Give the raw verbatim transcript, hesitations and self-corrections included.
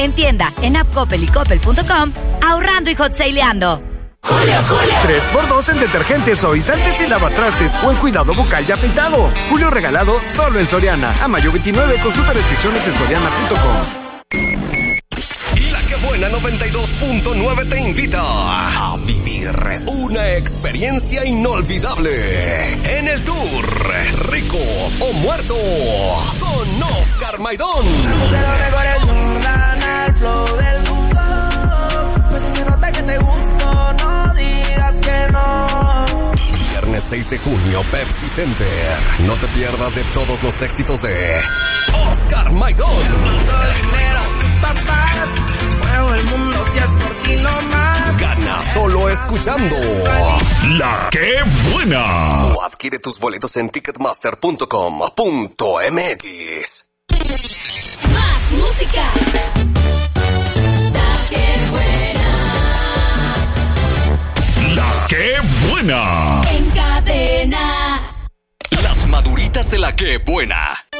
En tienda, en app Coppel y coppel punto com, ahorrando y hot saleando. ¡Julio, Julio! tres por dos en detergentes, suavizantes y lavatrastes o en cuidado bucal y afeitado. Julio regalado solo en Soriana. A mayo veintinueve, consulta restricciones en soriana punto com. La que buena noventa y dos punto nueve te invita a vivir una experiencia inolvidable en el tour Rico o Muerto con Oscar Maidón. El flow del mundo, pues si se nota que te gusto, no digas que no. Viernes seis de junio, Pepsi Center. No te pierdas de todos los éxitos de Oscar Maidón. Dinero, papás, muevo el mundo si es por ti no más. Gana solo escuchando La que buena. O adquiere tus boletos en ticketmaster punto com punto mx. Más música. La que buena. La que buena. En cadena. Las maduritas de La que buena.